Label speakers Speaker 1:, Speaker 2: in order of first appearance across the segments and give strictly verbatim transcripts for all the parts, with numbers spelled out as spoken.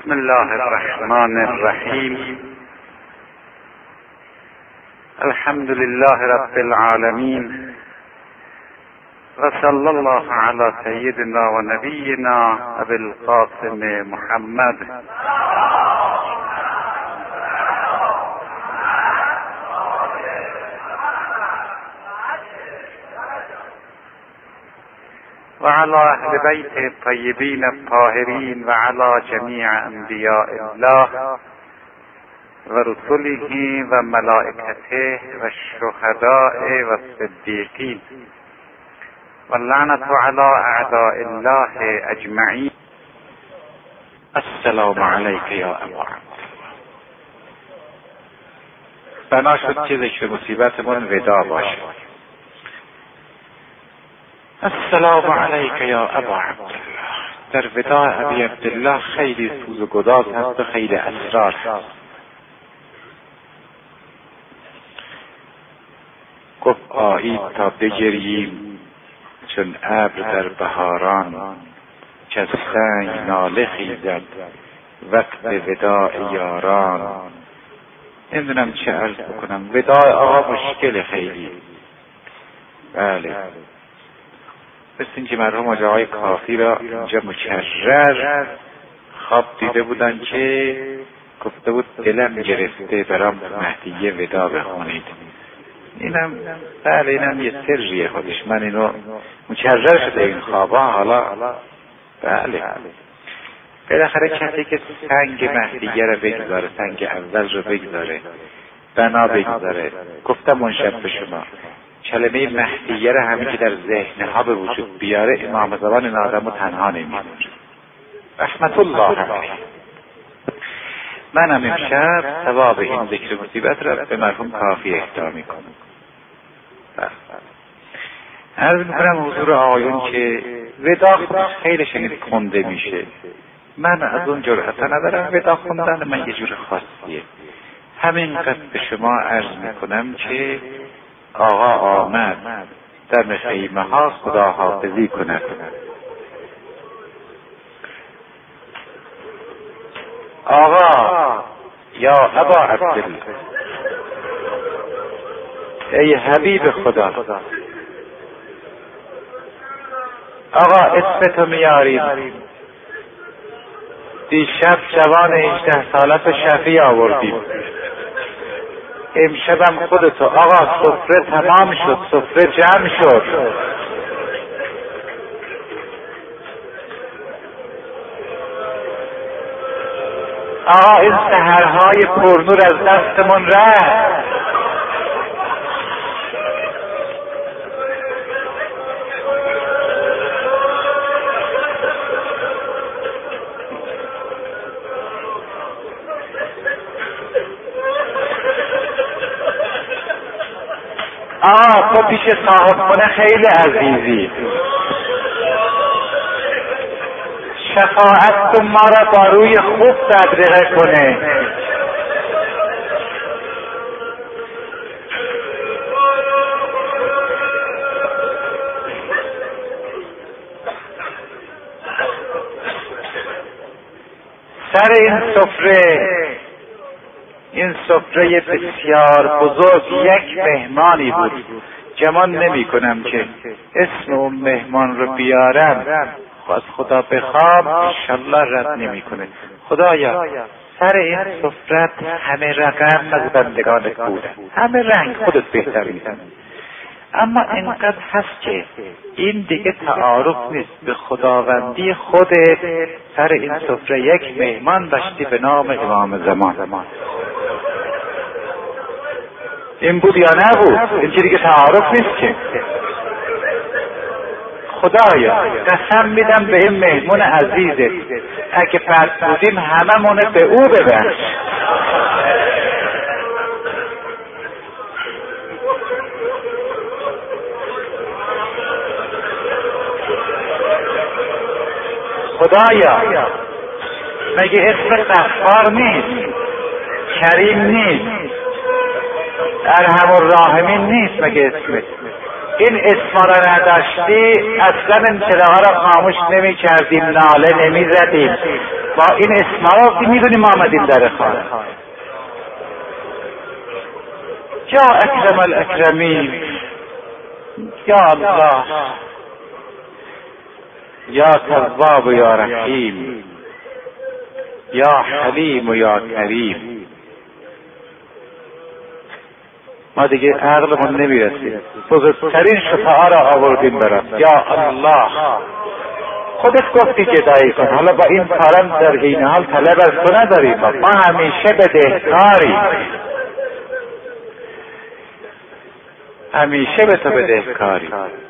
Speaker 1: بسم الله الرحمن الرحیم. الحمد لله رب العالمین و صلی الله علی سیدنا و نبینا ابی القاسم محمد و علی اهل بیت الطیبین الطاهرین و علی جمیع انبیاء الله و رسله و ملائکته و الشهداء و الصدیقین و اللعنة علی اعداء الله اجمعین. السلام علیک یا ابا عبدالله. بنا شد که ذکر مصیبتمون ودا باشه. السلام علیک یا ابا عبدالله. در وداع ابی عبدالله خیلی سوز و گداز هست و خیلی اسرار هست. گفت آیید تا بگریم چون ابر در بهاران، که از سنگ ناله خیزد وقت وداع یاران. نمیدونم چه عرض بکنم. وداع آقا مشکل خیلی. بله، مثل اینکه مرحوم حاجی آقای کافی را اینجا مکرر خواب دیده بودن که گفته بود دلم گرفته برام مهدیه ودا بخونید. اینم بله اینم یه سریه خودش. من اینو مکرر شده این خوابا. حالا بله بالاخره کسی که سنگ مهدیه را بگذاره، سنگ اول رو بگذاره، بنا بگذاره. گفتم اون شب به شما کلمه مهدیه را همین که در ذهنها به وجود بیاره، امام زمان این آدم رو تنها نمی‌ذاره. رحمت الله علیه. منم امشب ثواب این ذکر مصیبت را به مرحوم کافی اهدا میکنم. عرض میکنم حضور آقایون که ودا خیلی شنید کنده میشه. من از اون جرأت ندارم. ودا خوندن من یه جور خاصیه. همینقدر به شما عرض میکنم که آقا آمد در خیمه ها خداحافظی کند. آقا یا ابا عبدالله، ای حبیب خدا، آقا اسمتو میاریم. دیشب جوان هجده سالت شفیع آوردیم، امشبم خودتو. آقا سفره تمام شد، سفره جمع شد. آقا این سحرهای پرنور از دستمون رفت. آقا تو پیش صاحب خونه خیلی عزیزی. شفاعت کن ما را با روی خوب تبرئه کنه. سر این سفره، این سفره بسیار بزرگ، یک مهمانی بود. گمان نمی کنم که اسم اون مهمان رو بیارم، از خدا بخوام انشالله رد نمی کنه. خدایا سر این سفرت همه رقم از بندگانت بودن، همه رنگ خودت بهتر میدن. اما اینقدر هست که این دیگه تعارف نیست به خداوندی خودت. سر این سفره یک مهمان داشتی به نام امام زمان. این بود یا نبود؟ این که دیگه تعارف نیست که. خدایا قسم میدم به این مهمون عزیزت، اگه فرد بودیم هممونه به او ببخش. خدایا مگه اسم غفار نیست؟ کریم نیست؟ ارحم الراحمین نیست مگه اسمت؟ این اسما را نداشتی اصلا این صداها را خاموش نمی کردیم، ناله نمی زدیم. با این اسما میدونیم آمدیم در خانه. یا اکرم الاکرمین، یا الله، یا تواب و یا رحیم، یا حلیم و یا کریم. ما دیگه عقلمون نمیرسید، بزرگترین شفاعه را آوردیم برات. یا الله، خودت گفتی گدایی کن، حالا با این کارم در این حال طلب از تو نداریم، ما همیشه بدهکاریم، همیشه به تو بدهکاریم.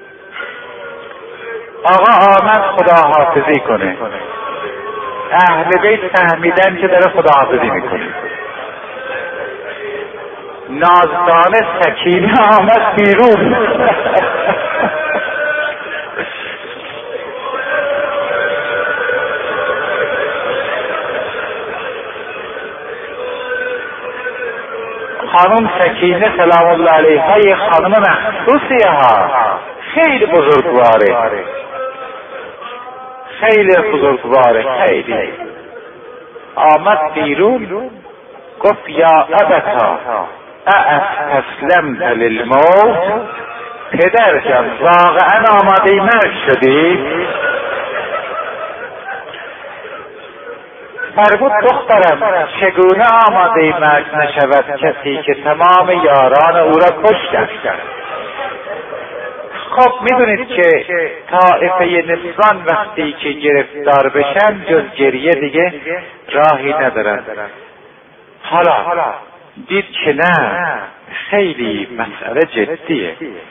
Speaker 1: آقا آمد خداحافظی کنه، اهل بیت فهمیدن که داره خداحافظی میکنه. نازدانه سکینه آمد بیرون. خانم سکینه سلام الله علیها یه خانم مخصوصیه ها، خیلی بزرگواره، خیلی بزرگواره، خیلی. آمد بیرون گفت یا ابتا اسلمت للموت، پدر جان واقعا آماده مرگ شدی؟ فرمود دخترم چگونه آماده مرگ نشود کسی که تمام یاران او را کشتند؟ خب میدونید که طائفه نسوان وقتی که گرفتار بشن جز گریه دیگه راهی ندارن. حالا دید که نه، خیلی مسئله جدیه.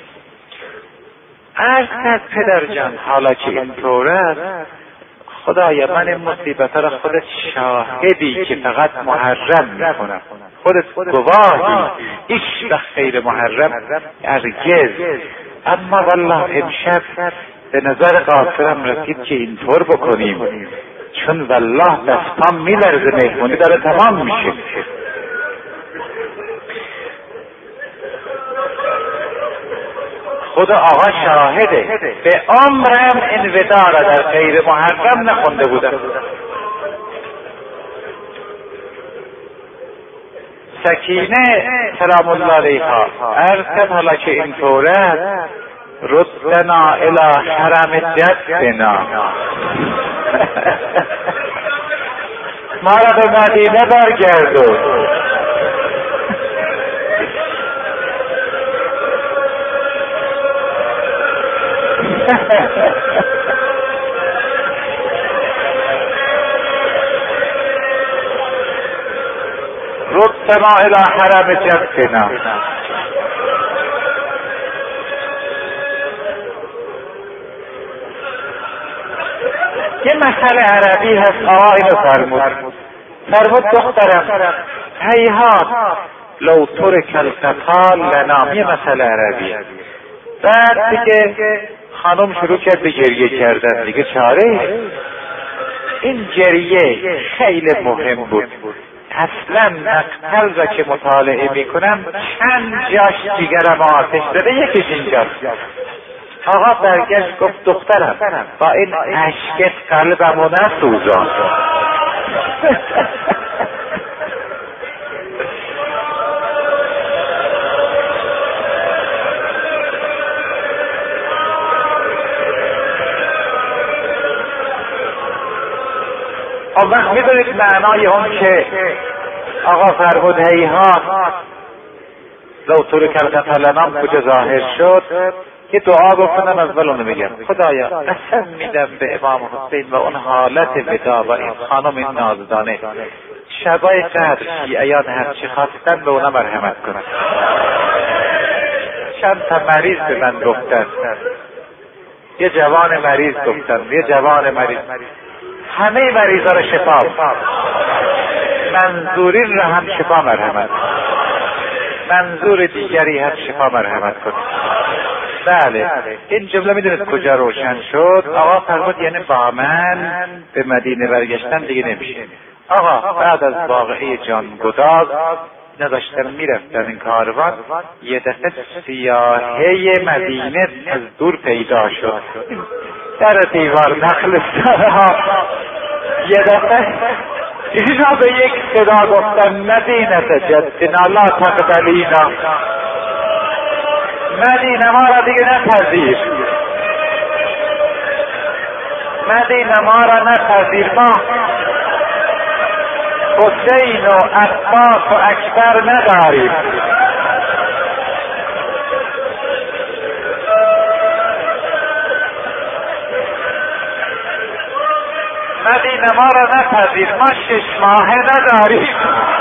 Speaker 1: عرض کرد پدر جان حالا که اینطور است، خدایا من این مصیبت را خودت شاهدی که فقط محرم میکنم، خودت گواهی، هیچ وقت غیر محرم هرگز. اما والله امشب به نظر قاصرم رسید که اینطور بکنیم، چون والله دستام میلرزه، مهمونی داره تمام میشه. خدا آقا شاهده، به عمرم این ودا را در غیر محرم نخونده بودم. سکینه سلام الله علیها عرض کرد حالا که اینطور است ردنا الی حرم جدنا، ما را به مدینه برگردون. ردنا الی حرم جدنا. یه مسئله عربی هست، آقا اینو فرمود فرمود دخترم هیهات لو ترک القتال لنا، یه مسئله عربی. بعد دیگه خانم شروع کرد به گریه کردن، دیگه چاره. این گریه خیلی مهم بود. اصلا مقتل را که مطالعه میکنم چند جاش جیگرم آتش زده، یکیش اینجاست. آقا برگشت گفت دخترم با این اشکت قلبمو نسوزان. آن وقت میدونید معنای اون که آقا فرمود هیهات لو ترک القتال کجا ظاهر شد؟ که دعا بکنم اول اونو میگم خدایا قسم میدم به امام حسین و اون حالت ودا و این خانم این نازدانه، شبای قدر شیعیان هرچی خواستن به اونا مرحمت کنن. چند تا مریض به من گفتن، یه جوان مریض گفتن، یه جوان مریض، همه مریضا را شفا، منظورین را هم شفا مرحمت، منظور دیگری هم شفا مرحمت کن. بله این جمله میدونید کجا روشن شد؟ آقا فرمود یعنی با من به مدینه برگشتن دیگه نمیشه. آقا بعد از واقعه جانگداز نداشتن میرفتن این کاروان، یه دفعه سیاهه مدینه از دور پیدا شد، در دیوار نخل سرها یه دفعه اینا به یک صدا گفتن مدینه جدنا لا تقبلینا، مدینه ما را دیگه نپذیر، مدینه ما را نپذیر، ما حسین و عباس و اکبر نداریم. مدینه ما را نپذیر، ما شش ماهه نداریم.